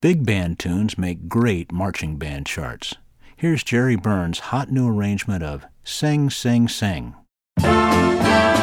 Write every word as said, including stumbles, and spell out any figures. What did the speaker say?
Big band tunes make great marching band charts. Here's Jerry Burns' hot new arrangement of Sing, Sing, Sing.